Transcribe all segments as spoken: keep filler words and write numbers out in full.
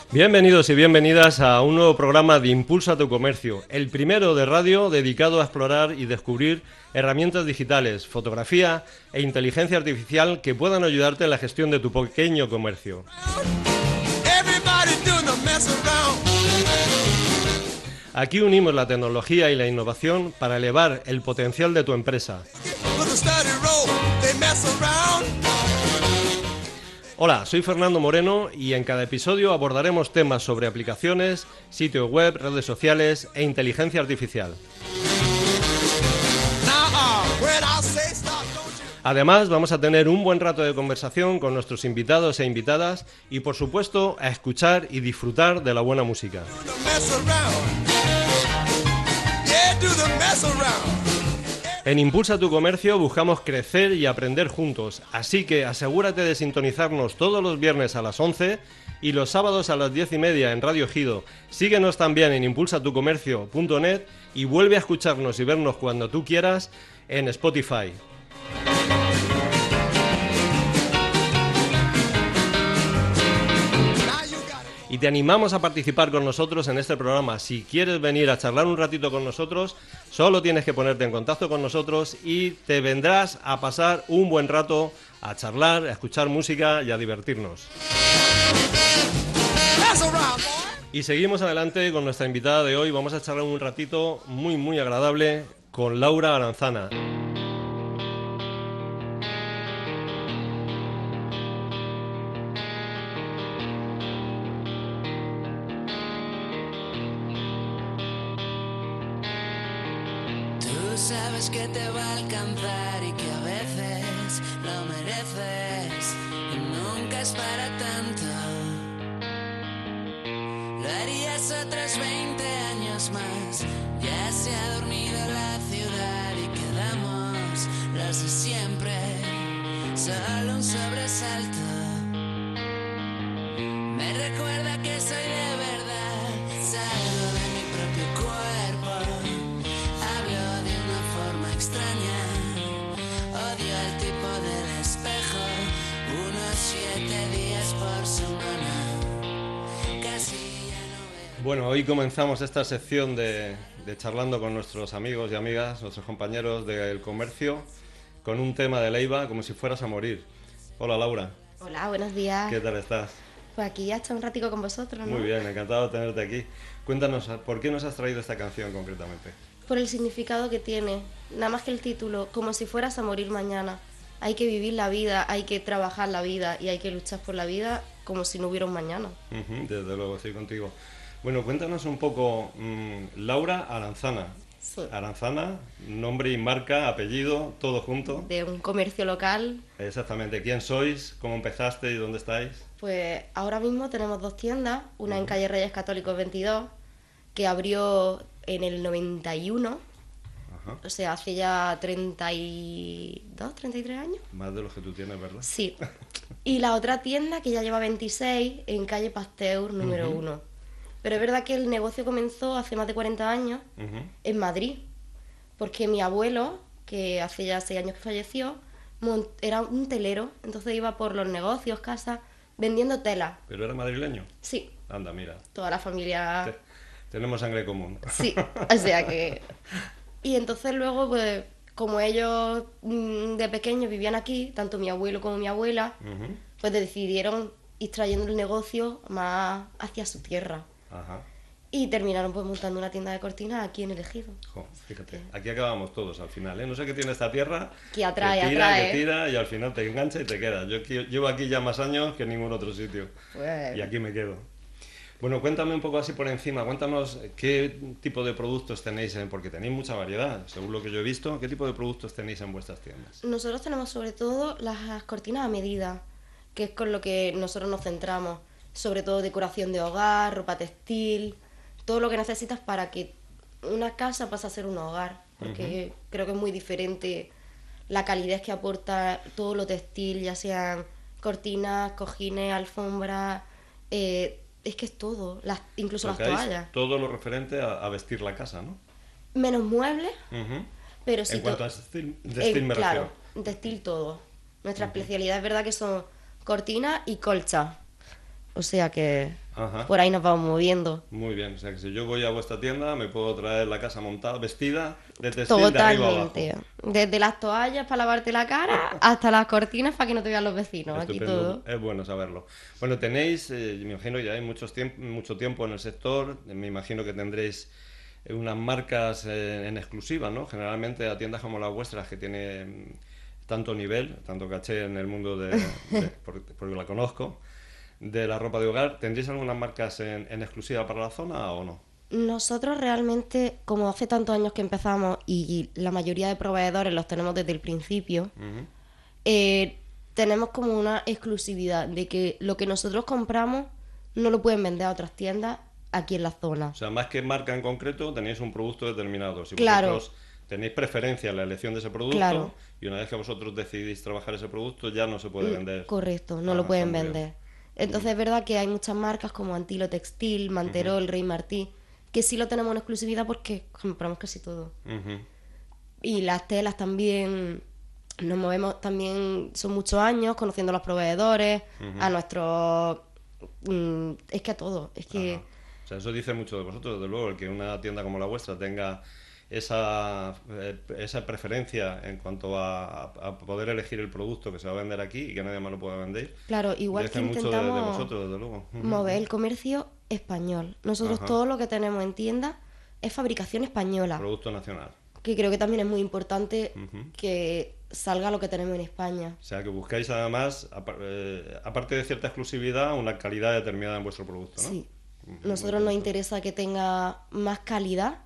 Bienvenidos y bienvenidas a un nuevo programa de Impulsa tu Comercio, el primero de radio dedicado a explorar y descubrir herramientas digitales, fotografía e inteligencia artificial que puedan ayudarte en la gestión de tu pequeño comercio. Aquí unimos la tecnología y la innovación para elevar el potencial de tu empresa. Hola, soy Fernando Moreno y en cada episodio abordaremos temas sobre aplicaciones, sitios web, redes sociales e inteligencia artificial. Además, vamos a tener un buen rato de conversación con nuestros invitados e invitadas y, por supuesto, a escuchar y disfrutar de la buena música. En Impulsa tu Comercio buscamos crecer y aprender juntos, así que asegúrate de sintonizarnos todos los viernes a las once y los sábados a las diez y media en Radio Ejido. Síguenos también en impulsa tu comercio punto net y vuelve a escucharnos y vernos cuando tú quieras en Spotify. Y te animamos a participar con nosotros en este programa. Si quieres venir a charlar un ratito con nosotros, solo tienes que ponerte en contacto con nosotros y te vendrás a pasar un buen rato a charlar, a escuchar música y a divertirnos. Y seguimos adelante con nuestra invitada de hoy. Vamos a charlar un ratito muy, muy agradable con Laura Aranzana. Sabes que te va a alcanzar y que a veces lo mereces y nunca es para tanto. Lo harías otros veinte años más. Ya se ha dormido la ciudad y quedamos los de siempre. Solo un sobresalto me recuerda que soy de verdad. Salgo de mi propio cuerpo. Extraña, odio al tipo del espejo, unos siete días por semana, casi ya no veo. Bueno, hoy comenzamos esta sección de, de charlando con nuestros amigos y amigas, nuestros compañeros del comercio, con un tema de Leiva, como si fueras a morir. Hola, Laura. Hola, buenos días. ¿Qué tal estás? Pues aquí ya está un ratico con vosotros, ¿no? Muy bien, encantado de tenerte aquí. Cuéntanos, ¿por qué nos has traído esta canción concretamente? Por el significado que tiene, nada más que el título, como si fueras a morir mañana. Hay que vivir la vida, hay que trabajar la vida y hay que luchar por la vida como si no hubiera un mañana. Uh-huh, desde luego, estoy contigo. Bueno, cuéntanos un poco, mmm, Laura Aranzana. Sí. Aranzana, nombre y marca, apellido, todo junto. De un comercio local. Exactamente. ¿Quién sois? ¿Cómo empezaste y dónde estáis? Pues ahora mismo tenemos dos tiendas, una uh-huh. en calle Reyes Católicos veintidós, que abrió en el noventa y uno, Ajá. O sea, hace ya treinta y dos, treinta y tres años. Más de los que tú tienes, ¿verdad? Sí. Y la otra tienda, que ya lleva veintiséis, en calle Pasteur, número uno. Uh-huh. Pero es verdad que el negocio comenzó hace más de cuarenta años uh-huh. en Madrid, porque mi abuelo, que hace ya seis años que falleció, era un telero, entonces iba por los negocios, casas, vendiendo tela. ¿Pero era madrileño? Sí. Anda, mira. Toda la familia... Te... Tenemos sangre común. Sí, o sea que... Y entonces luego, pues, como ellos de pequeños vivían aquí, tanto mi abuelo como mi abuela, uh-huh. pues decidieron ir trayendo el negocio más hacia su tierra. Ajá. Y terminaron pues montando una tienda de cortinas aquí en el Ejido. Jo, fíjate, aquí acabamos todos al final, ¿eh? No sé qué tiene esta tierra, que atrae, que tira, atrae. que tira y al final te engancha y te quedas. Yo llevo aquí ya más años que en ningún otro sitio. Pues... Y aquí me quedo. Bueno, cuéntame un poco así por encima, cuéntanos qué tipo de productos tenéis, en, porque tenéis mucha variedad, según lo que yo he visto, ¿qué tipo de productos tenéis en vuestras tiendas? Nosotros tenemos sobre todo las cortinas a medida, que es con lo que nosotros nos centramos, sobre todo decoración de hogar, ropa textil, todo lo que necesitas para que una casa pase a ser un hogar, porque uh-huh. creo que es muy diferente la calidez que aporta todo lo textil, ya sean cortinas, cojines, alfombras, eh, es que es todo, las, incluso las toallas. Todo lo referente a, a vestir la casa, ¿no? Menos muebles, uh-huh. pero sí. En cuanto a textil, textil eh, me claro, refiero. Textil todo. Nuestra uh-huh. especialidad es verdad que son cortinas y colchas. O sea que Ajá. por ahí nos vamos moviendo. Muy bien, o sea que si yo voy a vuestra tienda me puedo traer la casa montada, vestida, de textil de arriba abajo. Totalmente. Desde las toallas para lavarte la cara hasta las cortinas para que no te vean los vecinos. Aquí Estupendo, todo. es bueno saberlo. Bueno, tenéis, eh, me imagino ya hay muchos tiemp- mucho tiempo en el sector, me imagino que tendréis eh, unas marcas eh, en exclusiva, ¿no? Generalmente a tiendas como las vuestras que tienen tanto nivel, tanto caché en el mundo de, de- porque, porque la conozco, de la ropa de hogar, ¿tendréis algunas marcas en, en exclusiva para la zona o no? Nosotros realmente, como hace tantos años que empezamos y la mayoría de proveedores los tenemos desde el principio, Ujú. eh, tenemos como una exclusividad de que lo que nosotros compramos no lo pueden vender a otras tiendas aquí en la zona. O sea, más que marca en concreto, tenéis un producto determinado. Si Claro. vosotros tenéis preferencia en la elección de ese producto, Claro. y una vez que vosotros decidís trabajar ese producto, ya no se puede Mm, vender. Correcto, no Ah, lo está pueden muy bien. vender. Entonces es verdad que hay muchas marcas como Antilo Textil, Manterol, Rey Martí, que sí lo tenemos en exclusividad porque compramos casi todo. Ujú. Y las telas también, nos movemos también, son muchos años conociendo a los proveedores, a nuestros... mm, es que a todo, es que... Ajá. O sea, eso dice mucho de vosotros, desde luego, el que una tienda como la vuestra tenga esa, eh, esa preferencia en cuanto a, a poder elegir el producto que se va a vender aquí y que nadie más lo pueda vender. Claro, igual Dice que mucho de, de intentamos vosotros, desde luego. Ujú. mover el comercio español. Nosotros Ajá. todo lo que tenemos en tienda es fabricación española, Producto nacional. que creo que también es muy importante Ujú. que salga lo que tenemos en España. O sea, que buscáis además, apa- eh, aparte de cierta exclusividad, una calidad determinada en vuestro producto, ¿no? Sí. Ujú, Nosotros muy nos interesa que tenga más calidad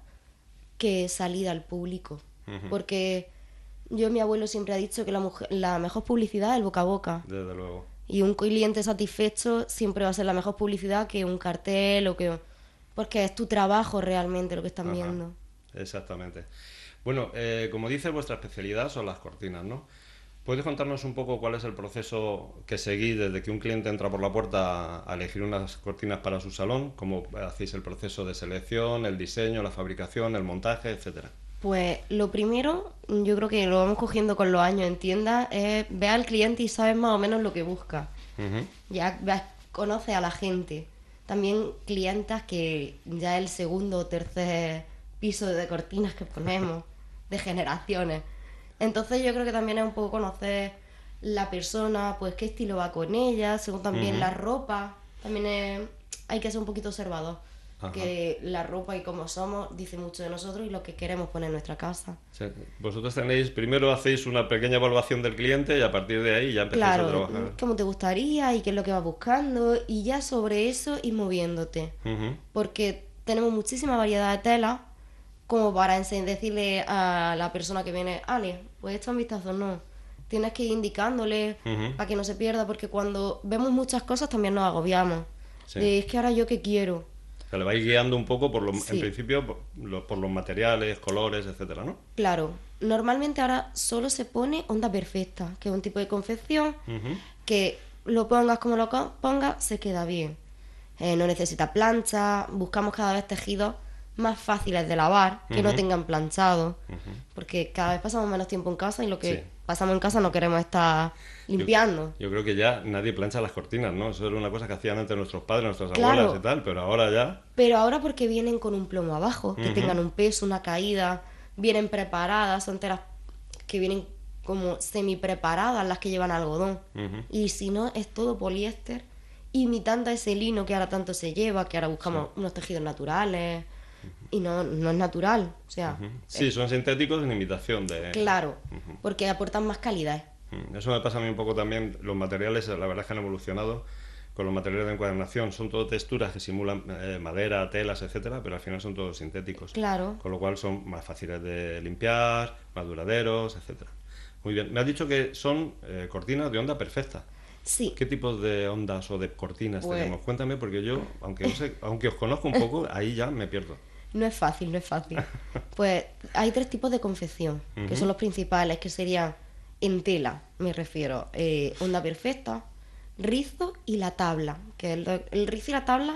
que salida al público. Ujú. Porque yo, mi abuelo siempre ha dicho que la, mujer- la mejor publicidad es el boca a boca. Desde luego. Y un cliente satisfecho siempre va a ser la mejor publicidad que un cartel o que... Porque es tu trabajo realmente lo que están Ajá. viendo. Exactamente. Bueno, eh, como dices, vuestra especialidad son las cortinas, ¿no? ¿Puedes contarnos un poco cuál es el proceso que seguís desde que un cliente entra por la puerta a elegir unas cortinas para su salón? ¿Cómo hacéis el proceso de selección, el diseño, la fabricación, el montaje, etcétera? Pues lo primero, yo creo que lo vamos cogiendo con los años en tiendas, es ver al cliente y sabes más o menos lo que busca. Ujú. Ya ves- conoces a la gente. También clientas que ya es el segundo o tercer piso de cortinas que ponemos, de generaciones. Entonces yo creo que también es un poco conocer la persona, pues qué estilo va con ella, según también Ujú. la ropa. También es- hay que ser un poquito observador. Ajá. Que la ropa y cómo somos dice mucho de nosotros y lo que queremos poner en nuestra casa. O sea, vosotros tenéis, primero hacéis una pequeña evaluación del cliente y a partir de ahí ya empezáis a Claro, trabajar. cómo te gustaría y qué es lo que vas buscando y ya sobre eso ir moviéndote. Ujú. Porque tenemos muchísima variedad de telas como para ense- decirle a la persona que viene, Ale, pues echa un vistazo, no. Tienes que ir indicándole Ujú. para que no se pierda, porque cuando vemos muchas cosas también nos agobiamos. Sí. De, es que ahora yo qué quiero. O sea, le vais guiando un poco, por lo, Sí. en principio, por, lo- por los materiales, colores, etcétera, ¿no? Claro, normalmente ahora solo se pone onda perfecta, que es un tipo de confección Ujú. que lo pongas como lo co- pongas, se queda bien. Eh, no necesita plancha, buscamos cada vez tejidos más fáciles de lavar, que no Ujú. tengan planchado, Ujú. porque cada vez pasamos menos tiempo en casa y lo que Sí. pasamos en casa no queremos estar limpiando. Yo creo que ya nadie plancha las cortinas, ¿no? Eso era una cosa que hacían antes nuestros padres, nuestras Claro. abuelas y tal, pero ahora ya... Pero ahora porque vienen con un plomo abajo, que Ujú. tengan un peso, una caída, vienen preparadas, son telas que vienen como semi preparadas las que llevan algodón. Ujú. Y si no, es todo poliéster, imitando ese lino que ahora tanto se lleva, que ahora buscamos unos tejidos naturales, y no, no es natural. O sea, Ujú. Sí, son sintéticos en imitación de... claro, porque aportan más calidad. Mm, Eso me pasa a mí un poco también. Los materiales, la verdad es que han evolucionado con los materiales de encuadernación. Son todo texturas que simulan eh, madera, telas, etcétera, pero al final son todos sintéticos. Claro. Con lo cual son más fáciles de limpiar, más duraderos, etcétera. Muy bien. Me has dicho que son eh, cortinas de onda perfecta. Sí, ¿Qué tipos de ondas o de cortinas Pues- tenemos? Cuéntame, porque yo, aunque, os he- aunque os conozco un poco, ahí ya me pierdo. no es fácil, no es fácil. Pues hay tres tipos de confección, que Ujú. son los principales, que serían en tela, me refiero, eh, onda perfecta, rizo y la tabla, que el, el rizo y la tabla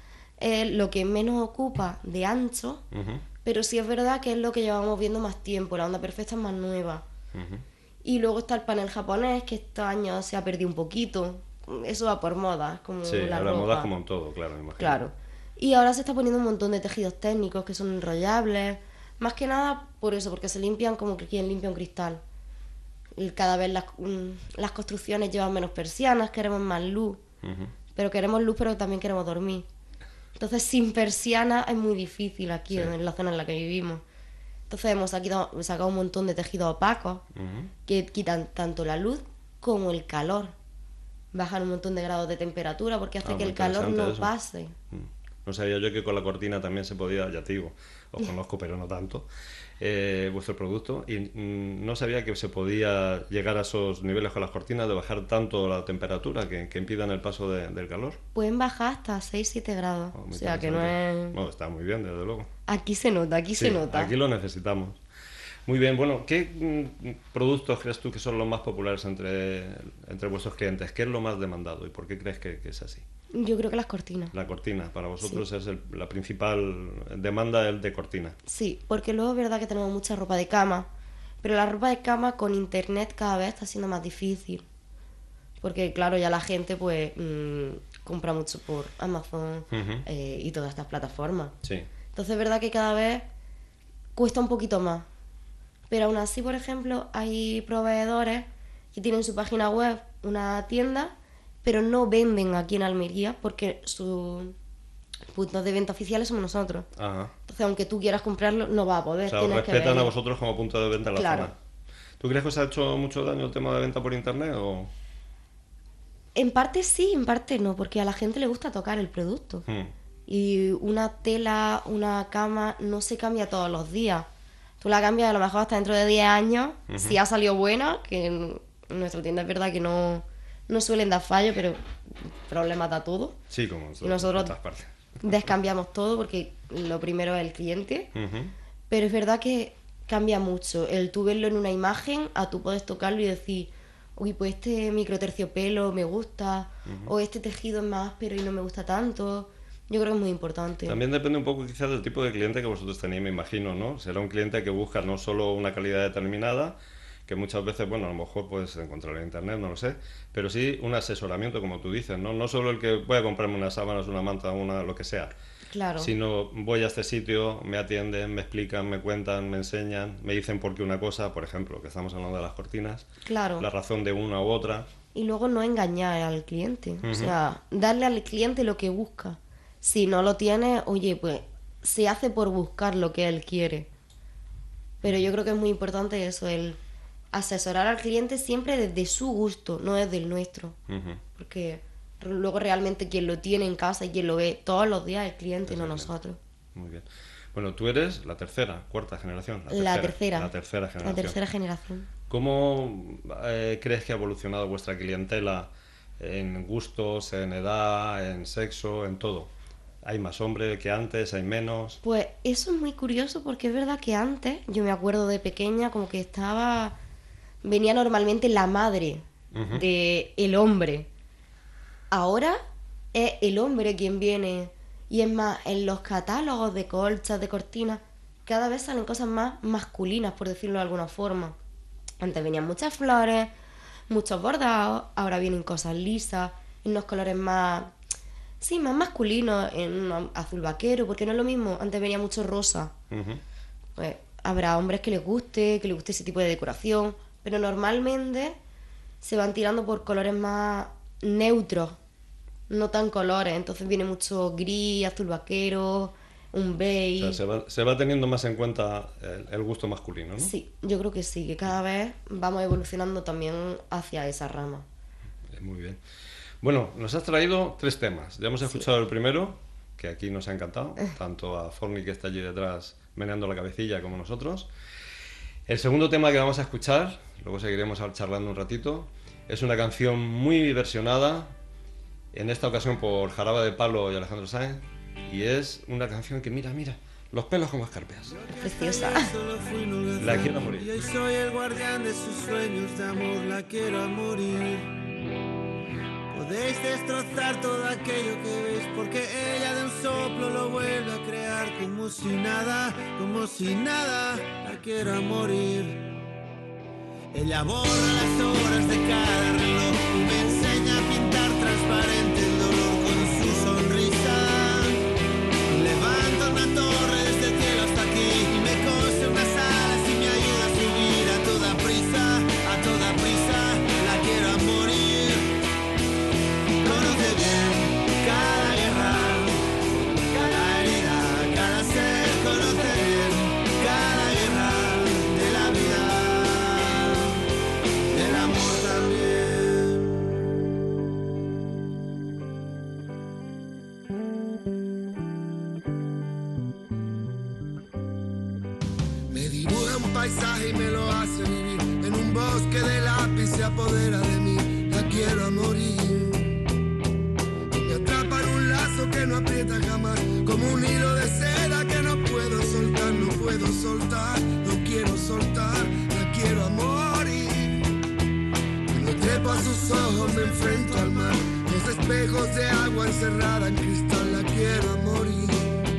es lo que menos ocupa de ancho, Ujú, pero sí es verdad que es lo que llevamos viendo más tiempo, la onda perfecta es más nueva. ujú. Y luego está el panel japonés, que este año se ha perdido un poquito, eso va por moda, como Sí, la ahora ropa. moda como en todo, claro, me imagino. Claro. Y ahora se está poniendo un montón de tejidos técnicos que son enrollables. Más que nada por eso, porque se limpian como que quien limpia un cristal. Y cada vez las, mm, las construcciones llevan menos persianas, queremos más luz. Ujú. Pero queremos luz, pero también queremos dormir. Entonces, sin persiana es muy difícil aquí, Sí. en la zona en la que vivimos. Entonces, hemos sacado, sacado un montón de tejidos opacos Ujú. que quitan tanto la luz como el calor. Bajan un montón de grados de temperatura porque hace Ah, que muy el calor interesante no eso. pase. Mm. No sabía yo que con la cortina también se podía, ya te digo, os conozco pero no tanto, eh, vuestro producto, y mm, no sabía que se podía llegar a esos niveles con las cortinas de bajar tanto la temperatura que, que impidan el paso de- del calor. Pueden bajar hasta seis siete grados. Oh, O muy sea que no interesante. es... No, está muy bien, desde luego. Aquí se nota, aquí Sí, se nota. aquí lo necesitamos. Muy bien, bueno, ¿qué mm, productos crees tú que son los más populares entre, entre vuestros clientes? ¿Qué es lo más demandado y por qué crees que, que es así? Yo creo que las cortinas. La cortina, para vosotros es el- la principal demanda el de cortina. Sí, porque luego es verdad que tenemos mucha ropa de cama, pero la ropa de cama con internet cada vez está siendo más difícil. Porque claro, ya la gente pues mm, compra mucho por Amazon Ujú. eh, y todas estas plataformas. Sí. Entonces es verdad que cada vez cuesta un poquito más. Pero aún así, por ejemplo, hay proveedores que tienen su página web, una tienda, pero no venden aquí en Almería porque sus puntos de venta oficiales somos nosotros. Ajá. Entonces, aunque tú quieras comprarlo, no vas a poder. O sea, os tienes que respetan a venir. vosotros como punto de venta en la Claro. zona. ¿Tú crees que os ha hecho mucho daño el tema de venta por internet o...? En parte sí, en parte no, porque a la gente le gusta tocar el producto. Hmm. Y una tela, una cama, no se cambia todos los días. Tú la cambias a lo mejor hasta dentro de diez años, si ha salido buena, que en nuestra tienda es verdad que no, no suelen dar fallo, pero problemas da todo. Sí, como en Y nosotros en otras partes. descambiamos todo porque lo primero es el cliente. Ujú. Pero es verdad que cambia mucho el tú verlo en una imagen a tú puedes tocarlo y decir, uy, pues este microterciopelo me gusta, o este tejido es más áspero y no me gusta tanto. Yo creo que es muy importante. También depende un poco quizás del tipo de cliente que vosotros tenéis, me imagino, ¿no? Será un cliente que busca no solo una calidad determinada, que muchas veces, bueno, a lo mejor puedes encontrar en internet, no lo sé, pero sí un asesoramiento, como tú dices, ¿no? No solo el que voy a comprarme unas sábanas, una manta, una lo que sea, Claro. sino voy a este sitio, me atienden, me explican, me cuentan, me enseñan, me dicen por qué una cosa, por ejemplo, que estamos hablando de las cortinas, Claro. la razón de una u otra. Y luego no engañar al cliente. O sea, darle al cliente lo que busca. Si no lo tiene, oye, pues se hace por buscar lo que él quiere. Pero yo creo que es muy importante eso, el asesorar al cliente siempre desde su gusto, no desde el nuestro. Ujú. Porque luego realmente quien lo tiene en casa y quien lo ve todos los días es el cliente, no nosotros. Muy bien. Bueno, tú eres la tercera, cuarta generación. La tercera. La tercera La generación. tercera generación. ¿Cómo eh, crees que ha evolucionado vuestra clientela en gustos, en edad, en sexo, en todo? ¿Hay más hombres que antes? ¿Hay menos? Pues eso es muy curioso porque es verdad que antes, yo me acuerdo de pequeña, como que estaba, venía normalmente la madre Ujú. de el hombre. Ahora es el hombre quien viene. Y es más, en los catálogos de colchas, de cortinas, cada vez salen cosas más masculinas, por decirlo de alguna forma. Antes venían muchas flores, muchos bordados, ahora vienen cosas lisas, en unos colores más... Sí, más masculinos, en un azul vaquero, porque no es lo mismo. Antes venía mucho rosa. Ujú. Pues habrá hombres que les guste, que les guste ese tipo de decoración, pero normalmente se van tirando por colores más neutros, no tan colores. Entonces viene mucho gris, azul vaquero, un O beige. sea, se va, se va teniendo más en cuenta el, el gusto masculino, ¿no? Sí, yo creo que sí, que cada vez vamos evolucionando también hacia esa rama. Eh, Muy bien. Bueno, nos has traído tres temas. Ya hemos escuchado el primero, que aquí nos ha encantado, tanto a Forni, que está allí detrás meneando la cabecilla, como nosotros. El segundo tema que vamos a escuchar, luego seguiremos charlando un ratito, es una canción muy versionada, en esta ocasión por Jarabe de Palo y Alejandro Sanz, y es una canción que, mira, mira, los pelos como escarpias. Preciosa. Solo fui un holgazán, La quiero a y morir. hoy soy el guardián de sus sueños de amor, la quiero a morir. Podéis destrozar todo aquello que veis, porque ella de un soplo lo vuelve a crear, como si nada, como si nada, la quiero a morir. Ella borra las horas de cada reloj y me enseña a pintar paisaje y me lo hace vivir. En un bosque de lápiz se apodera de mí, la quiero a morir. Me atrapa en un lazo que no aprieta jamás, como un hilo de seda que no puedo soltar, no puedo soltar, no quiero soltar, la quiero a morir. Cuando trepo a sus ojos me enfrento al mar, los espejos de agua encerrada en cristal, la quiero a morir.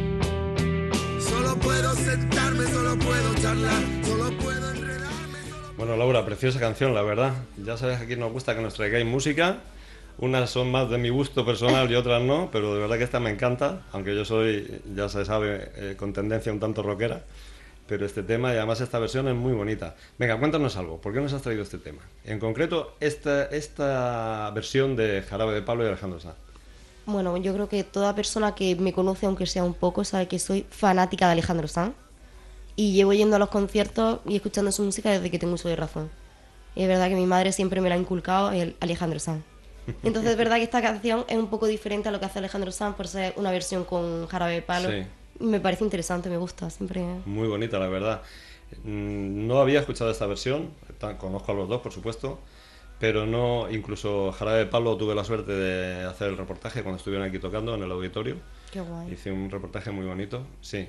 Solo puedo sentarme, solo puedo charlar, solo puedo enredarme. Solo... Bueno, Laura, preciosa canción, la verdad. Ya sabes que aquí nos gusta que nos traigáis música. Unas son más de mi gusto personal y otras no, pero de verdad que esta me encanta, aunque yo soy, ya se sabe, eh, con tendencia un tanto rockera. Pero este tema y además esta versión es muy bonita. Venga, cuéntanos algo, ¿por qué nos has traído este tema? En concreto, esta, esta versión de Jarabe de Palo y Alejandro Sanz. Bueno, yo creo que toda persona que me conoce, aunque sea un poco, sabe que soy fanática de Alejandro Sanz. Y llevo yendo a los conciertos y escuchando su música desde que tengo uso de razón. Y es verdad que mi madre siempre me la ha inculcado, el Alejandro Sanz. Entonces es verdad que esta canción es un poco diferente a lo que hace Alejandro Sanz por ser una versión con Jarabe de Palo. Sí. Me parece interesante, me gusta, siempre. Muy bonita, la verdad. No había escuchado esta versión, conozco a los dos, por supuesto, pero no, incluso Jarabe de Palo tuve la suerte de hacer el reportaje cuando estuvieron aquí tocando en el auditorio. Qué guay. Hice un reportaje muy bonito, sí.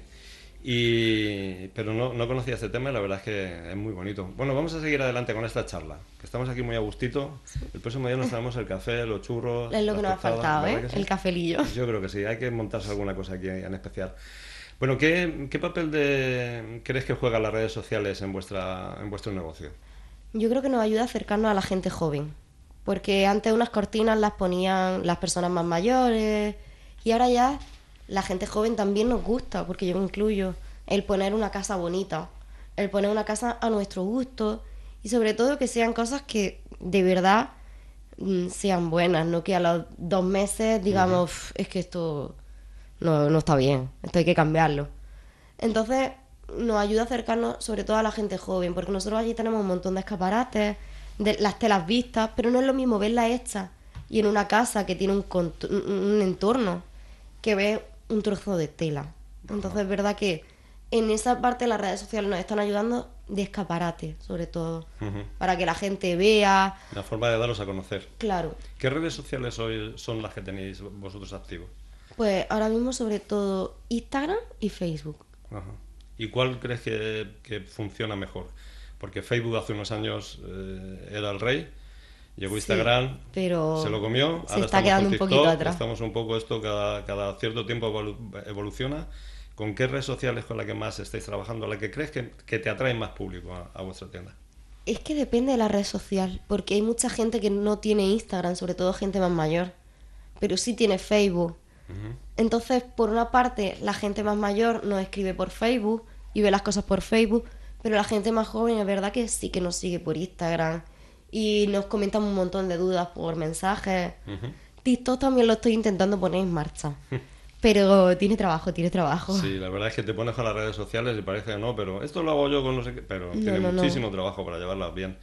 Y, pero no, no conocía este tema y la verdad es que es muy bonito. Bueno, vamos a seguir adelante con esta charla, que estamos aquí muy a gustito. El próximo día nos traemos el café, los churros. Es lo que nos ha faltado, ¿eh? Sí? El cafelillo. Yo creo que sí, hay que montarse alguna cosa aquí en especial. Bueno, ¿qué, qué papel de, crees que juegan las redes sociales en, vuestra, en vuestro negocio? Yo creo que nos ayuda a acercarnos a la gente joven, porque antes unas cortinas las ponían las personas más mayores y ahora ya la gente joven también nos gusta, porque yo me incluyo, el poner una casa bonita, el poner una casa a nuestro gusto y sobre todo que sean cosas que de verdad mm, sean buenas, no que a los dos meses digamos, uh-huh. es que esto no, no está bien, esto hay que cambiarlo. Entonces nos ayuda a acercarnos sobre todo a la gente joven, porque nosotros allí tenemos un montón de escaparates, de las telas vistas, pero no es lo mismo verlas hechas y en una casa que tiene un, cont- un entorno que ve un trozo de tela. Entonces es verdad que en esa parte las redes sociales nos están ayudando de escaparate, sobre todo, uh-huh. para que la gente vea. La forma de daros a conocer. Claro. ¿Qué redes sociales hoy son las que tenéis vosotros activos? Pues ahora mismo sobre todo Instagram y Facebook. Ajá. ¿Y cuál crees que, que funciona mejor? Porque Facebook hace unos años eh, era el rey, llegó Instagram, sí, pero se lo comió, se ahora está estamos quedando con TikTok, un poquito atrás. Estamos un poco esto, cada, cada cierto tiempo evolu- evoluciona. ¿Con qué red social es con la que más estáis trabajando, la que crees que, que te atrae más público a, a vuestra tienda? Es que depende de la red social, porque hay mucha gente que no tiene Instagram, sobre todo gente más mayor, pero sí tiene Facebook. Uh-huh. Entonces, por una parte, la gente más mayor nos escribe por Facebook y ve las cosas por Facebook, pero la gente más joven es verdad que sí que nos sigue por Instagram y nos comentan un montón de dudas por mensajes. Uh-huh. TikTok también lo estoy intentando poner en marcha. Pero tiene trabajo, tiene trabajo. Sí, la verdad es que te pones con las redes sociales y parece que no, pero esto lo hago yo con no sé qué, pero no, tiene no, muchísimo no. trabajo para llevarlas bien.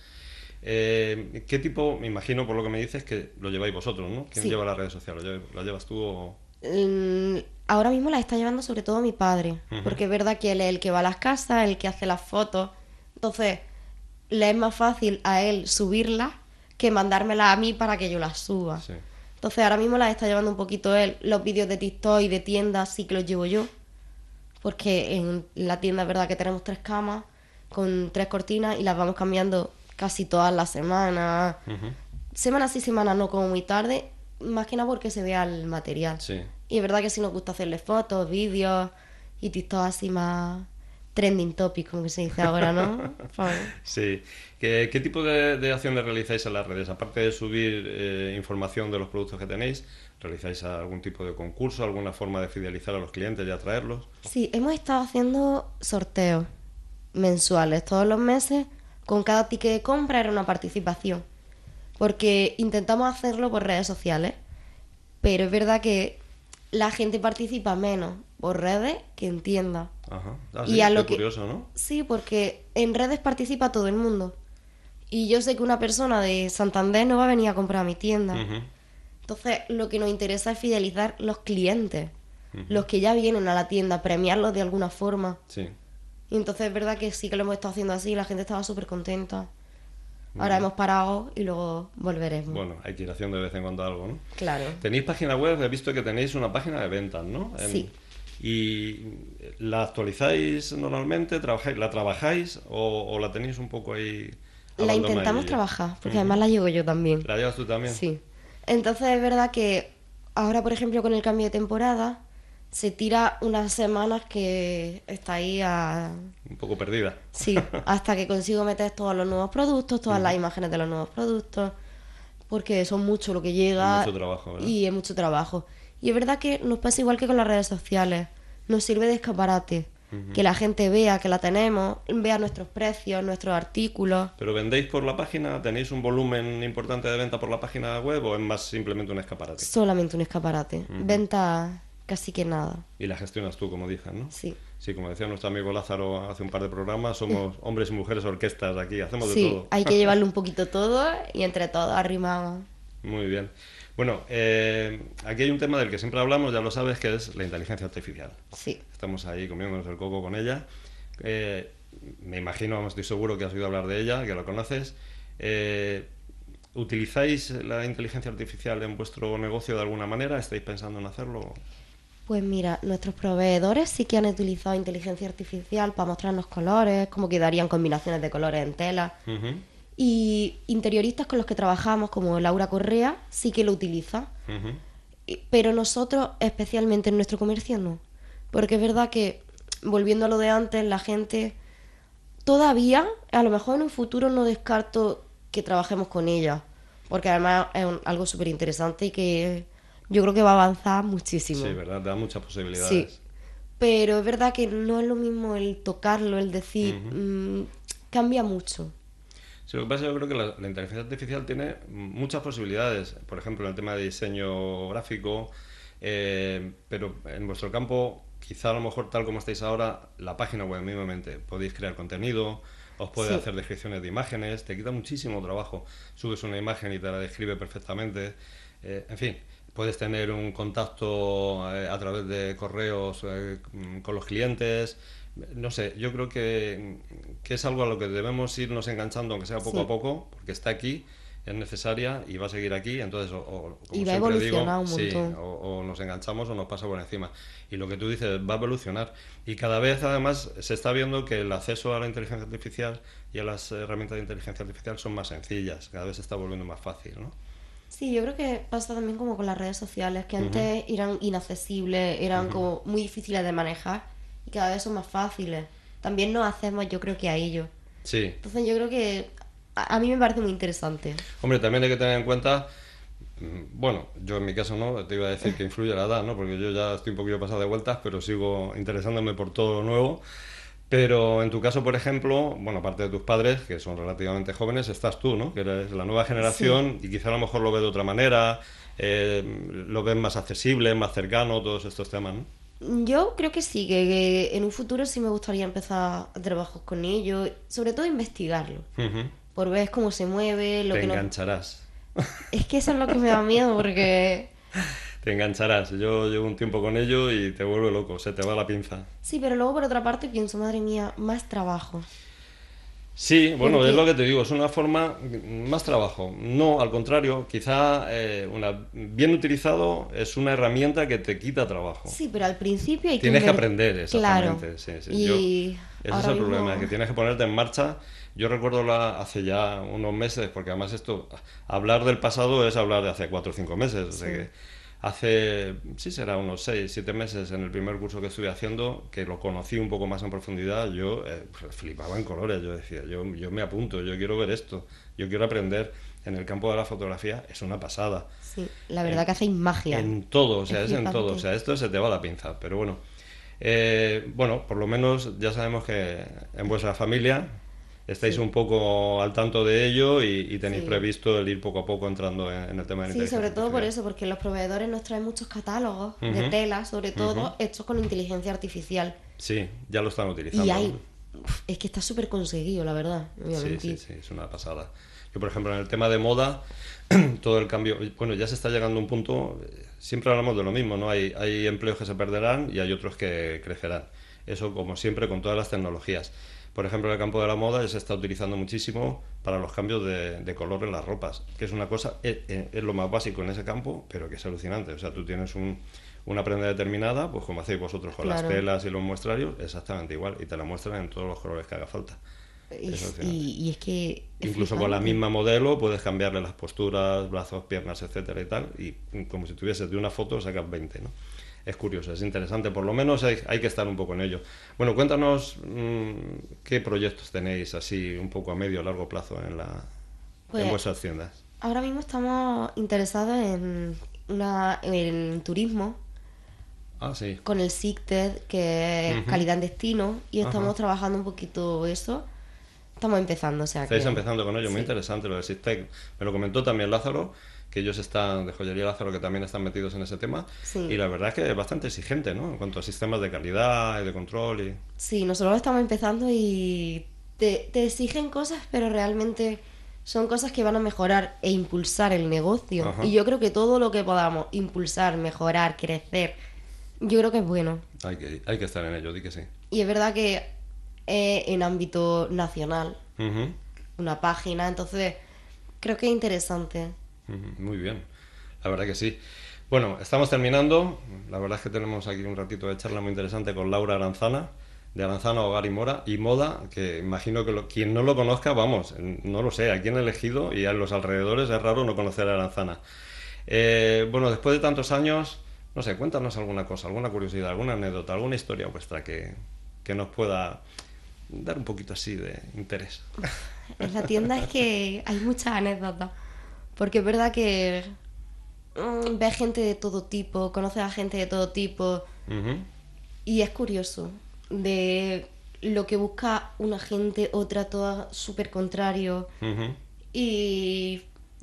Eh, ¿Qué tipo, me imagino por lo que me dices, que lo lleváis vosotros, ¿no? ¿Quién sí. lleva las redes sociales? ¿Lo llevas tú o...? Mm, ahora mismo las está llevando sobre todo mi padre, uh-huh. porque es verdad que él es el que va a las casas, el que hace las fotos, entonces le es más fácil a él subirlas que mandármelas a mí para que yo las suba. Sí. Entonces ahora mismo las está llevando un poquito él. Los vídeos de TikTok y de tiendas sí que los llevo yo. Porque en la tienda es verdad que tenemos tres camas con tres cortinas y las vamos cambiando casi todas las semanas. Uh-huh. Semanas sí, semanas no, como muy tarde. Más que nada porque se vea el material. Sí. Y es verdad que sí nos gusta hacerle fotos, vídeos y TikTok así más trending topic, como que se dice ahora, ¿no? Sí. ¿Qué, qué tipo de, de acciones realizáis en las redes? Aparte de subir eh, información de los productos que tenéis, ¿realizáis algún tipo de concurso, alguna forma de fidelizar a los clientes y atraerlos? Sí, hemos estado haciendo sorteos mensuales todos los meses. Con cada ticket de compra era una participación. Porque intentamos hacerlo por redes sociales, pero es verdad que la gente participa menos por redes que en tiendas. Ajá. Ah, sí, y a lo que... curioso, ¿no? Sí, porque en redes participa todo el mundo. Y yo sé que una persona de Santander no va a venir a comprar a mi tienda. Uh-huh. Entonces, lo que nos interesa es fidelizar los clientes. Uh-huh. Los que ya vienen a la tienda, premiarlos de alguna forma. Sí. Y entonces es verdad que sí que lo hemos estado haciendo así y la gente estaba súper contenta. Ahora hemos parado y luego volveremos. Bueno, hay que ir haciendo de vez en cuando algo, ¿no? Claro. Tenéis página web, he visto que tenéis una página de ventas, ¿no? En- Sí. ¿Y la actualizáis normalmente? ¿Trabajáis, ¿La trabajáis o, o la tenéis un poco ahí La intentamos abandonadilla? trabajar, porque Ujú. además la llevo yo también. ¿La llevas tú también? Sí. Entonces es verdad que ahora, por ejemplo, con el cambio de temporada, se tira unas semanas que está ahí a... Un poco perdida. Sí, hasta que consigo meter todos los nuevos productos, todas las imágenes de los nuevos productos, porque son mucho lo que llega Es mucho trabajo, ¿verdad? y es mucho trabajo. Y es verdad que nos pasa igual que con las redes sociales, nos sirve de escaparate, que la gente vea que la tenemos, vea nuestros precios, nuestros artículos. ¿Pero vendéis por la página? ¿Tenéis un volumen importante de venta por la página web o es más simplemente un escaparate? Solamente un escaparate, venta casi que nada, Y la gestionas tú, como dices, ¿no? sí. Sí, como decía nuestro amigo Lázaro hace un par de programas, somos hombres y mujeres orquestas aquí, hacemos de Sí, todo. hay que llevarlo un poquito todo y entre todos arrimamos. Muy bien. Bueno, eh, aquí hay un tema del que siempre hablamos, ya lo sabes, que es la inteligencia artificial. Sí, Estamos ahí comiéndonos el coco con ella. Eh, me imagino, estoy seguro que has oído hablar de ella, que la conoces. Eh, ¿Utilizáis la inteligencia artificial en vuestro negocio de alguna manera? ¿Estáis pensando en hacerlo? pues mira, nuestros proveedores sí que han utilizado inteligencia artificial para mostrarnos colores, cómo quedarían combinaciones de colores en tela. Ujú, Y interioristas con los que trabajamos, como Laura Correa, sí que lo utiliza. ujú. Y- Pero nosotros, especialmente en nuestro comercio, no. Porque es verdad que, volviendo a lo de antes, la gente todavía, a lo mejor en un futuro no descarto que trabajemos con ella. Porque además es un- algo súper interesante y que yo creo que va a avanzar muchísimo. Sí, ¿verdad? Te da muchas posibilidades. Sí. Pero es verdad que no es lo mismo el tocarlo, el decir, mm, cambia mucho. Sí, lo que pasa es que yo creo que la, la inteligencia artificial tiene muchas posibilidades, por ejemplo, en el tema de diseño gráfico, eh, pero en vuestro campo, quizá a lo mejor tal como estáis ahora, la página web mismamente, podéis crear contenido, os puede Sí. hacer descripciones de imágenes, te quita muchísimo trabajo, subes una imagen y te la describe perfectamente, eh, en fin. Puedes tener un contacto eh, a través de correos eh, con los clientes. No sé, yo creo que, que es algo a lo que debemos irnos enganchando, aunque sea poco Sí. a poco, porque está aquí, es necesaria y va a seguir aquí. Entonces, o, o, como Y va a siempre digo, evolucionar un sí, montón. o, o nos enganchamos o nos pasa por encima. Y lo que tú dices, va a evolucionar. Y cada vez, además, se está viendo que el acceso a la inteligencia artificial y a las herramientas de inteligencia artificial son más sencillas. Cada vez se está volviendo más fácil, ¿no? Sí, yo creo que pasa también como con las redes sociales, que antes eran inaccesibles, eran como muy difíciles de manejar y cada vez son más fáciles. También nos hacemos, yo creo que a ello. Sí. Entonces yo creo que a, a mí me parece muy interesante. Hombre, también hay que tener en cuenta, mm, bueno, yo en mi caso no, te iba a decir que influye la edad, ¿no? Porque yo ya estoy un poquillo pasado de vueltas, pero sigo interesándome por todo lo nuevo. Pero en tu caso, por ejemplo, bueno, aparte de tus padres, que son relativamente jóvenes, estás tú, ¿no? Que eres la nueva generación y quizá a lo mejor lo ves de otra manera, eh, lo ves más accesible, más cercano, todos estos temas, ¿no? Yo creo que sí, que, que en un futuro sí me gustaría empezar a trabajar con ellos, sobre todo investigarlo, Ujú. por ver cómo se mueve, lo Te que no... engancharás. Es que eso es lo que me da miedo, porque... Te engancharás. Yo llevo un tiempo con ello y te vuelve loco, se te va la pinza. Sí, pero luego por otra parte pienso, madre mía, más trabajo. Sí, bueno, Porque- es lo que te digo, es una forma más trabajo. No, al contrario, quizá eh, una, bien utilizado es una herramienta que te quita trabajo. Sí, pero al principio hay que... Tienes que inver- aprender, exactamente. Claro. Sí, sí. Y Yo- ese es ahora el problema, mismo- que tienes que ponerte en marcha. Yo recuerdo la, hace ya unos meses, porque además esto, hablar del pasado es hablar de hace cuatro o cinco meses. O sea Sí. que hace, sí será unos seis, siete meses en el primer curso que estuve haciendo, que lo conocí un poco más en profundidad, yo eh, flipaba en colores. Yo decía, yo, yo me apunto, yo quiero ver esto, yo quiero aprender. En el campo de la fotografía es una pasada. Sí, la verdad En- que hacéis magia. En todo, o sea, Es es, en todo. flipante. O sea, esto se te va la pinza. Pero bueno, eh, bueno, por lo menos ya sabemos que en vuestra familia estáis Sí. un poco al tanto de ello y, y tenéis Sí. previsto el ir poco a poco entrando en, en el tema de la Sí, inteligencia sobre todo por artificial. eso, porque los proveedores nos traen muchos catálogos de Ujú. tela, sobre todo Ujú. hechos con inteligencia artificial. Sí, ya lo están utilizando. Y hay... ¿no? Uf, es que está súper conseguido, la verdad. No voy a Sí, sí, mentir. sí, es una pasada. Yo, por ejemplo, en el tema de moda, todo el cambio, bueno, ya se está llegando a un punto, eh, siempre hablamos de lo mismo, ¿no? Hay, hay empleos que se perderán y hay otros que crecerán. Eso, como siempre, con todas las tecnologías. Por ejemplo, en el campo de la moda se está utilizando muchísimo para los cambios de, de color en las ropas, que es una cosa, es, es lo más básico en ese campo, pero que es alucinante. O sea, tú tienes un, una prenda determinada, pues como hacéis vosotros con Claro. las telas y los muestrarios, exactamente igual, y te la muestran en todos los colores que haga falta. Y, Es alucinante. y- y es que... es Incluso con la flipante. misma modelo puedes cambiarle las posturas, brazos, piernas, etcétera y tal, y como si tuvieses de una foto sacas veinte, ¿no? Es curioso, es interesante, por lo menos hay, hay que estar un poco en ello. Bueno, cuéntanos mmm, qué proyectos tenéis así un poco a medio o largo plazo en, la, Pues, en vuestras tiendas. Ahora mismo estamos interesados en, una, en turismo, Ah, sí. con el SICTED, que es Ujú. calidad en destino, y estamos Ajá. trabajando un poquito eso. Estamos empezando, o sea Estáis que... empezando con ello, muy sí. interesante lo de Sistec. Me lo comentó también Lázaro, que ellos están, de Joyería Lázaro, que también están metidos en ese tema. Sí. Y la verdad es que es bastante exigente, ¿no? En cuanto a sistemas de calidad y de control. Y... Sí, nosotros estamos empezando y te, te exigen cosas, pero realmente son cosas que van a mejorar e impulsar el negocio. Ajá. Y yo creo que todo lo que podamos impulsar, mejorar, crecer, yo creo que es bueno. Hay que, hay que estar en ello, di que sí. Y es verdad que es en ámbito nacional, Ujú, una página, entonces creo que es interesante. ujú, muy bien, la verdad que sí. Bueno, estamos terminando. La verdad es que tenemos aquí un ratito de charla muy interesante con Laura Aranzana, de Aranzana Hogar y, Mora, y Moda, que imagino que lo- quien no lo conozca, vamos, no lo sé, aquí en el Ejido y en los alrededores es raro no conocer a Aranzana. Eh, bueno, después de tantos años, no sé, cuéntanos alguna cosa, alguna curiosidad, alguna anécdota, alguna historia vuestra que, que nos pueda dar un poquito así de interés. En la tienda es que hay muchas anécdotas, porque es verdad que mm, ves gente de todo tipo, conoces a gente de todo tipo, Ujú, y es curioso de lo que busca una gente, otra toda súper contrario, ujú, y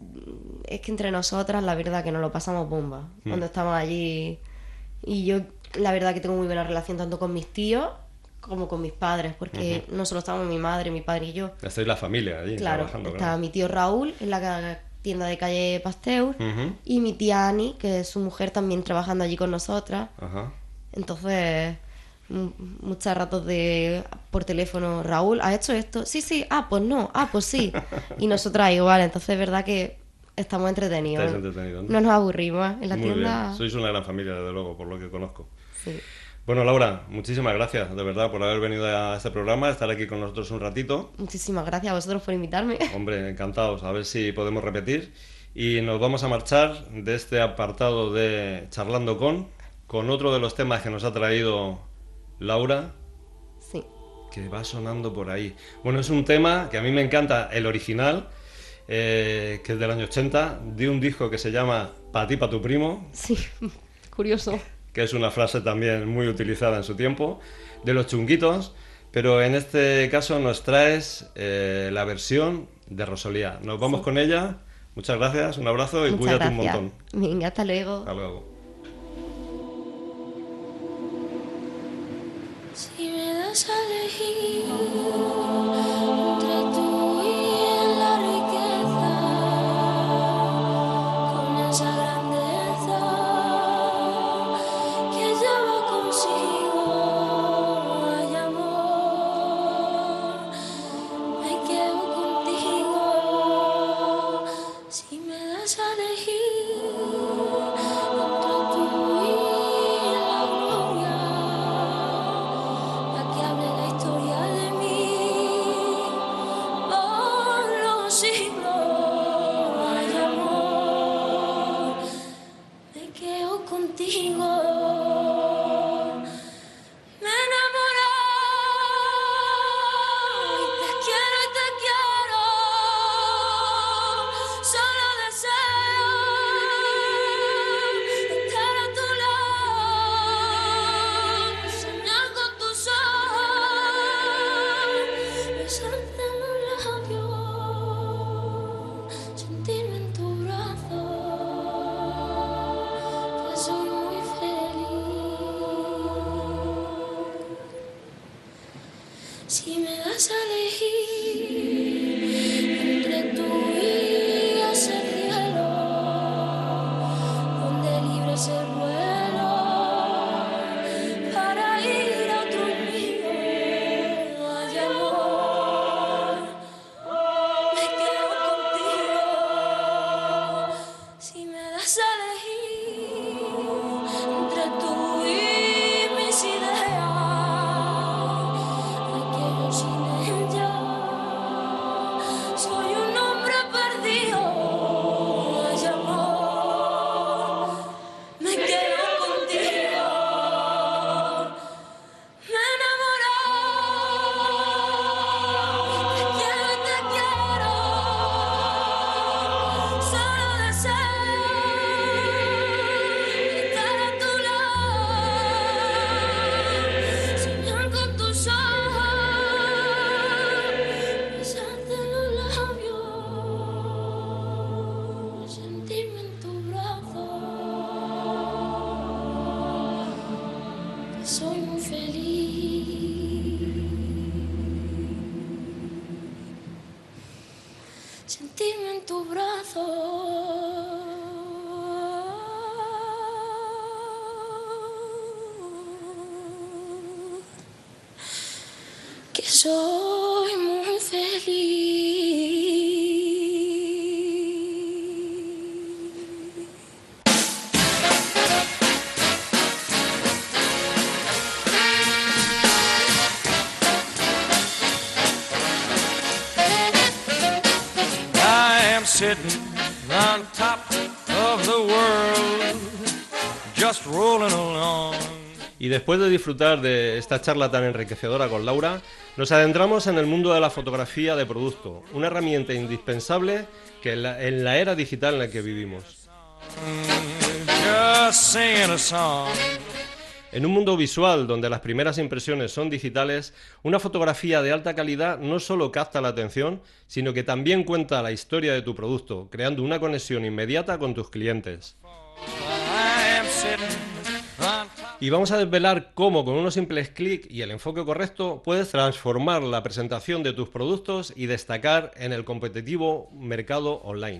es que entre nosotras la verdad que nos lo pasamos bomba Mm. cuando estamos allí, y yo la verdad que tengo muy buena relación tanto con mis tíos como con mis padres, porque no solo estamos mi madre, mi padre y yo. estáis la familia allí Claro, trabajando. está claro. mi tío Raúl en la ca- tienda de calle Pasteur, Ujú, y mi tía Ani, que es su mujer, también trabajando allí con nosotras. ajá. Entonces, m- muchos ratos de por teléfono, Raúl, ¿has hecho esto? Sí, sí, ah, pues no, ah, pues sí. Y nosotras igual, entonces es verdad que estamos entretenidos. Estáis entretenidos, ¿no? No nos aburrimos en la Muy tienda. bien, sois una gran familia, desde luego, por lo que conozco. Sí. Bueno, Laura, muchísimas gracias, de verdad, por haber venido a este programa, estar aquí con nosotros un ratito. Muchísimas gracias a vosotros por invitarme. Hombre, encantados, a ver si podemos repetir. Y nos vamos a marchar de este apartado de Charlando con, con otro de los temas que nos ha traído Laura, Sí. que va sonando por ahí. Bueno, es un tema que a mí me encanta, el original, eh, que es del año ochenta, de un disco que se llama Pa' ti, pa' tu primo, Sí, curioso. que es una frase también muy utilizada en su tiempo, de los Chunguitos, pero en este caso nos traes eh, la versión de Rosalía. Nos vamos Sí. con ella. Muchas gracias, un abrazo y Muchas cuídate un gracias. montón. Venga, hasta luego. Hasta luego. Si me das a elegir entre tú y la riqueza, con esa grandeza que lleva consigo, ay amor, me quedo contigo. Si me das a elegir entre tú y la gloria, la que hable la historia de mí por los siglos, ay amor, me quedo contigo. Me enamoré y te quiero y te quiero, solo deseo estar a tu lado, soñar con tus ojos, besarte en los labios, sentirme en tu brazo, que soy muy feliz. elegir entre tú y mis ideas, me quedo sin ella. Soy un hombre perdido, ay amor, me quedo contigo. Me he enamorado, te quiero y te quiero. Solo deseo estar a tu lado, soñar con tus ojos, besarte los labios, sentirme en tu brazo. Que soy muy feliz. Sentirme en tu brazo. Que soy muy feliz. I am sitting on top of the world, just rolling along. Y después de disfrutar de esta charla tan enriquecedora con Laura, nos adentramos en el mundo de la fotografía de producto, una herramienta indispensable que en la, en la era digital en la que vivimos. Just singing a song. En un mundo visual donde las primeras impresiones son digitales, una fotografía de alta calidad no solo capta la atención, sino que también cuenta la historia de tu producto, creando una conexión inmediata con tus clientes. I am sitting on top. Y vamos a desvelar cómo con unos simples clics y el enfoque correcto puedes transformar la presentación de tus productos y destacar en el competitivo mercado online.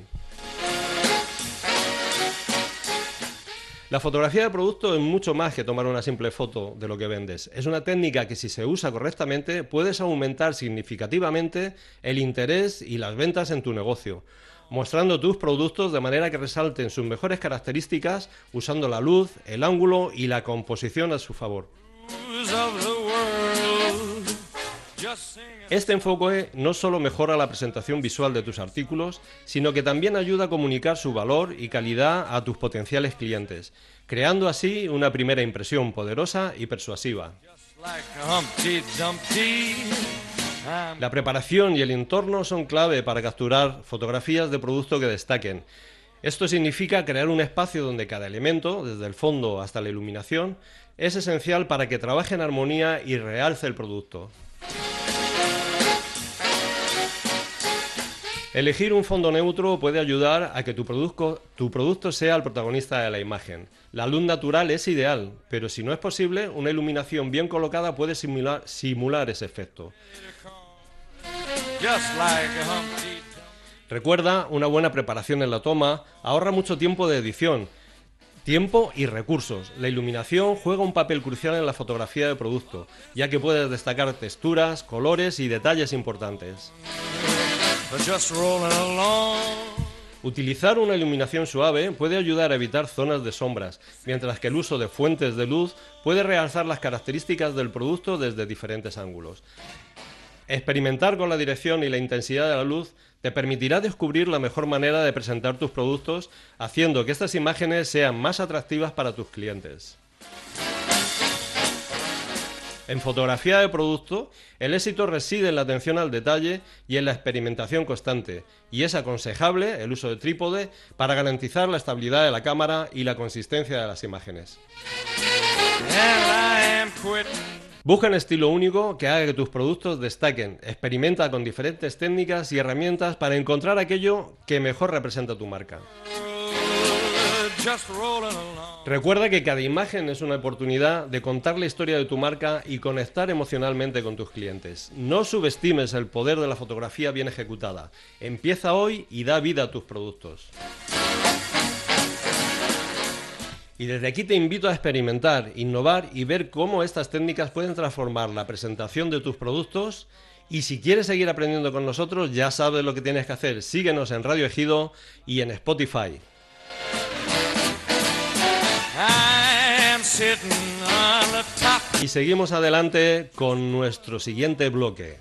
La fotografía de producto es mucho más que tomar una simple foto de lo que vendes. Es una técnica que, si se usa correctamente, puedes aumentar significativamente el interés y las ventas en tu negocio, mostrando tus productos de manera que resalten sus mejores características, usando la luz, el ángulo y la composición a su favor. Of the world, just singing. Este enfoque no solo mejora la presentación visual de tus artículos, sino que también ayuda a comunicar su valor y calidad a tus potenciales clientes, creando así una primera impresión poderosa y persuasiva. Like a Humpty Dumpty. I'm La preparación y el entorno son clave para capturar fotografías de producto que destaquen. Esto significa crear un espacio donde cada elemento, desde el fondo hasta la iluminación, es esencial para que trabaje en armonía y realce el producto. Elegir un fondo neutro puede ayudar a que tu producto, tu producto sea el protagonista de la imagen. La luz natural es ideal, pero si no es posible, una iluminación bien colocada puede simular, simular ese efecto. just like a Humpty. Recuerda, una buena preparación en la toma ahorra mucho tiempo de edición, tiempo y recursos. La iluminación juega un papel crucial en la fotografía de producto, ya que puedes destacar texturas, colores y detalles importantes. Just rolling along. Utilizar una iluminación suave puede ayudar a evitar zonas de sombras, mientras que el uso de fuentes de luz puede realzar las características del producto desde diferentes ángulos. Experimentar con la dirección y la intensidad de la luz te permitirá descubrir la mejor manera de presentar tus productos, haciendo que estas imágenes sean más atractivas para tus clientes. En fotografía de producto, el éxito reside en la atención al detalle y en la experimentación constante, y es aconsejable el uso de trípode para garantizar la estabilidad de la cámara y la consistencia de las imágenes. And I am quitting. Busca un estilo único que haga que tus productos destaquen. Experimenta con diferentes técnicas y herramientas para encontrar aquello que mejor representa tu marca. Just rolling along. Recuerda que cada imagen es una oportunidad de contar la historia de tu marca y conectar emocionalmente con tus clientes. No subestimes el poder de la fotografía bien ejecutada. Empieza hoy y da vida a tus productos. Y desde aquí te invito a experimentar, innovar y ver cómo estas técnicas pueden transformar la presentación de tus productos. Y si quieres seguir aprendiendo con nosotros, ya sabes lo que tienes que hacer. Síguenos en Radio Ejido y en Spotify. sitting on the top. Y seguimos adelante con nuestro siguiente bloque.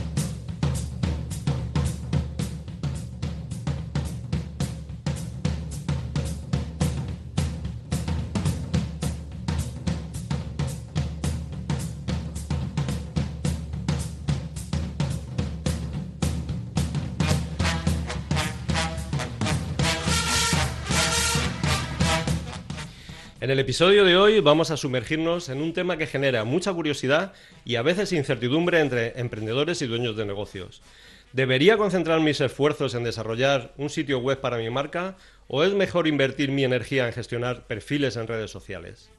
En el episodio de hoy vamos a sumergirnos en un tema que genera mucha curiosidad y a veces incertidumbre entre emprendedores y dueños de negocios. ¿Debería concentrar mis esfuerzos en desarrollar un sitio web para mi marca o es mejor invertir mi energía en gestionar perfiles en redes sociales?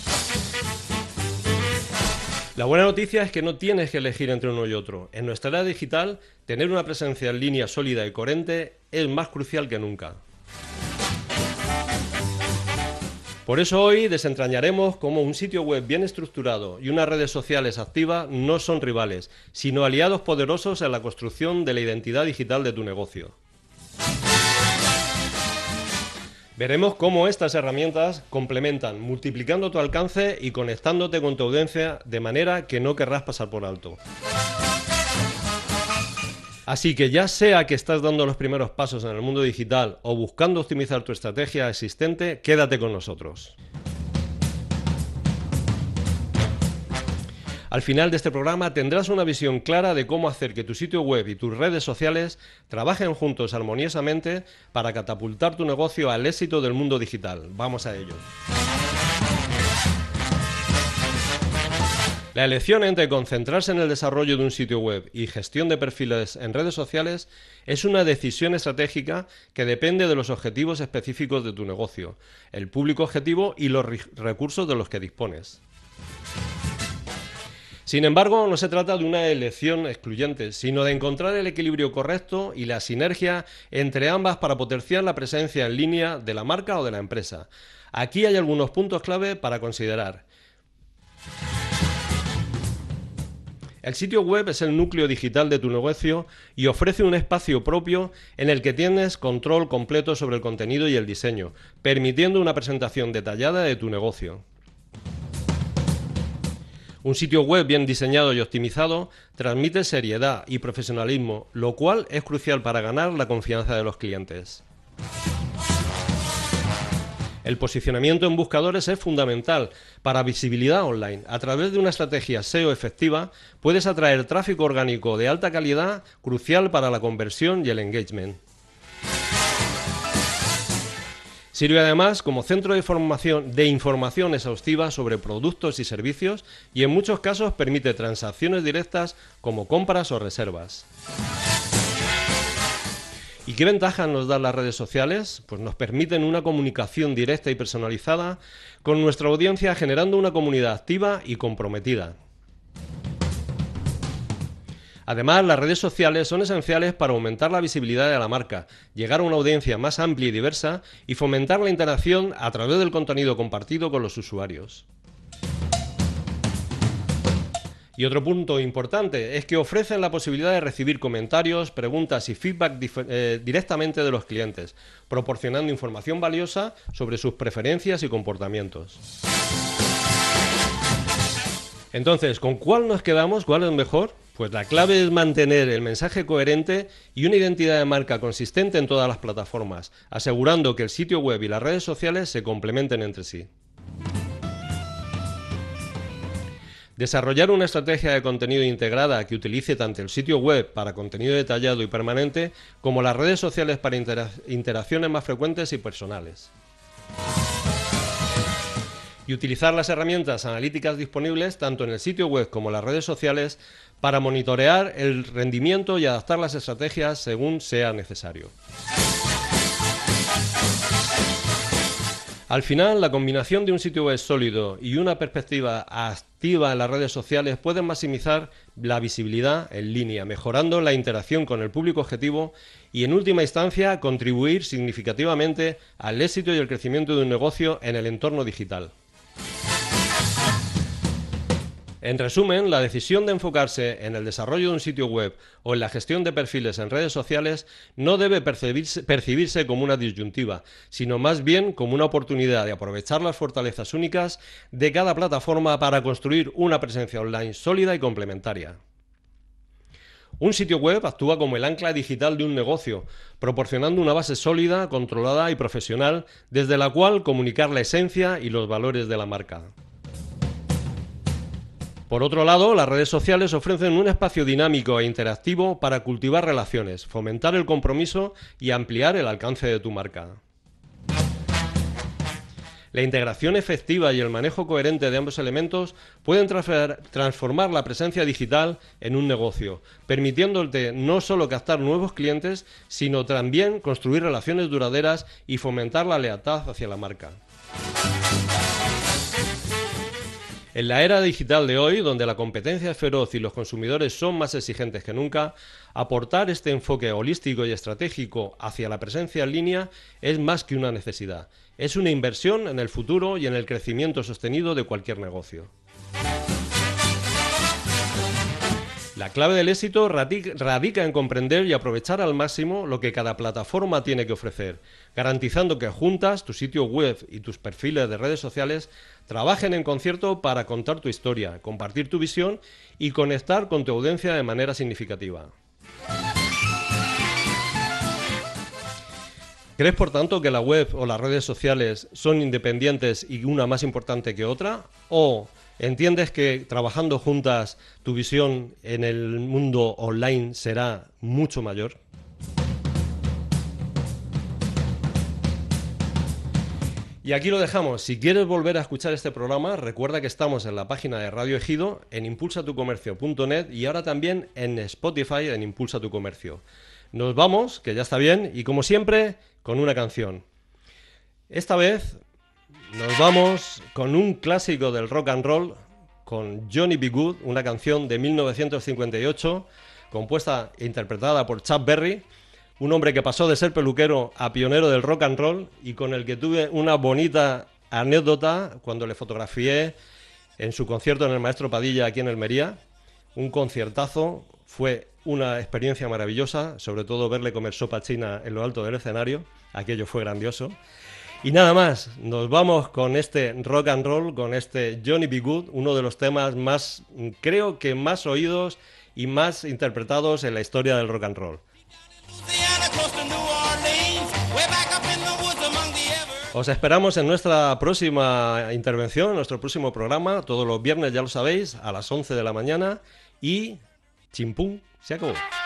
La buena noticia es que no tienes que elegir entre uno y otro. En nuestra era digital, tener una presencia en línea sólida y coherente es más crucial que nunca. Por eso hoy desentrañaremos cómo un sitio web bien estructurado y unas redes sociales activas no son rivales, sino aliados poderosos en la construcción de la identidad digital de tu negocio. Veremos cómo estas herramientas complementan, multiplicando tu alcance y conectándote con tu audiencia de manera que no querrás pasar por alto. Así que ya sea que estás dando los primeros pasos en el mundo digital o buscando optimizar tu estrategia existente, quédate con nosotros. Al final de este programa tendrás una visión clara de cómo hacer que tu sitio web y tus redes sociales trabajen juntos armoniosamente para catapultar tu negocio al éxito del mundo digital. Vamos a ello. La elección entre concentrarse en el desarrollo de un sitio web y gestión de perfiles en redes sociales es una decisión estratégica que depende de los objetivos específicos de tu negocio, el público objetivo y los recursos de los que dispones. Sin embargo, no se trata de una elección excluyente, sino de encontrar el equilibrio correcto y la sinergia entre ambas para potenciar la presencia en línea de la marca o de la empresa. Aquí hay algunos puntos clave para considerar. El sitio web es el núcleo digital de tu negocio y ofrece un espacio propio en el que tienes control completo sobre el contenido y el diseño, permitiendo una presentación detallada de tu negocio. Un sitio web bien diseñado y optimizado transmite seriedad y profesionalismo, lo cual es crucial para ganar la confianza de los clientes. El posicionamiento en buscadores es fundamental para visibilidad online. A través de una estrategia S E O efectiva, puedes atraer tráfico orgánico de alta calidad, crucial para la conversión y el engagement. Sirve además como centro de información, de información exhaustiva sobre productos y servicios y en muchos casos permite transacciones directas como compras o reservas. ¿Y qué ventajas nos dan las redes sociales? Pues nos permiten una comunicación directa y personalizada con nuestra audiencia, generando una comunidad activa y comprometida. Además, las redes sociales son esenciales para aumentar la visibilidad de la marca, llegar a una audiencia más amplia y diversa y fomentar la interacción a través del contenido compartido con los usuarios. Y otro punto importante es que ofrecen la posibilidad de recibir comentarios, preguntas y feedback eh, directamente de los clientes, proporcionando información valiosa sobre sus preferencias y comportamientos. Entonces, ¿con cuál nos quedamos? ¿Cuál es mejor? Pues la clave es mantener el mensaje coherente y una identidad de marca consistente en todas las plataformas, asegurando que el sitio web y las redes sociales se complementen entre sí. Desarrollar una estrategia de contenido integrada que utilice tanto el sitio web para contenido detallado y permanente como las redes sociales para intera- interacciones más frecuentes y personales. Y utilizar las herramientas analíticas disponibles tanto en el sitio web como en las redes sociales para monitorear el rendimiento y adaptar las estrategias según sea necesario. Al final, la combinación de un sitio web sólido y una perspectiva activa en las redes sociales puede maximizar la visibilidad en línea, mejorando la interacción con el público objetivo y, en última instancia, contribuir significativamente al éxito y el crecimiento de un negocio en el entorno digital. En resumen, la decisión de enfocarse en el desarrollo de un sitio web o en la gestión de perfiles en redes sociales no debe percibirse, percibirse como una disyuntiva, sino más bien como una oportunidad de aprovechar las fortalezas únicas de cada plataforma para construir una presencia online sólida y complementaria. Un sitio web actúa como el ancla digital de un negocio, proporcionando una base sólida, controlada y profesional, desde la cual comunicar la esencia y los valores de la marca. Por otro lado, las redes sociales ofrecen un espacio dinámico e interactivo para cultivar relaciones, fomentar el compromiso y ampliar el alcance de tu marca. La integración efectiva y el manejo coherente de ambos elementos pueden transformar la presencia digital en un negocio, permitiéndote no solo captar nuevos clientes, sino también construir relaciones duraderas y fomentar la lealtad hacia la marca. En la era digital de hoy, donde la competencia es feroz y los consumidores son más exigentes que nunca, aportar este enfoque holístico y estratégico hacia la presencia en línea es más que una necesidad. Es una inversión en el futuro y en el crecimiento sostenido de cualquier negocio. La clave del éxito radica en comprender y aprovechar al máximo lo que cada plataforma tiene que ofrecer, garantizando que juntas, tu sitio web y tus perfiles de redes sociales trabajen en concierto para contar tu historia, compartir tu visión y conectar con tu audiencia de manera significativa. ¿Crees, por tanto, que la web o las redes sociales son independientes y una más importante que otra? ¿O entiendes que trabajando juntas tu visión en el mundo online será mucho mayor? Y aquí lo dejamos. Si quieres volver a escuchar este programa, recuerda que estamos en la página de Radio Ejido, en impulsa tu comercio punto net y ahora también en Spotify, en Impulsa tu Comercio. Nos vamos, que ya está bien, y como siempre, con una canción. Esta vez nos vamos con un clásico del rock and roll, con Johnny B. Good, una canción de mil novecientos cincuenta y ocho, compuesta e interpretada por Chuck Berry, un hombre que pasó de ser peluquero a pionero del rock and roll y con el que tuve una bonita anécdota cuando le fotografié en su concierto en el Maestro Padilla aquí en Almería. Un conciertazo, fue una experiencia maravillosa, sobre todo verle comer sopa china en lo alto del escenario, aquello fue grandioso. Y nada más, nos vamos con este rock and roll, con este Johnny B. Good, uno de los temas más, creo que más oídos y más interpretados en la historia del rock and roll. Os esperamos en nuestra próxima intervención, en nuestro próximo programa, todos los viernes, ya lo sabéis, a las once de la mañana y chimpún, se acabó.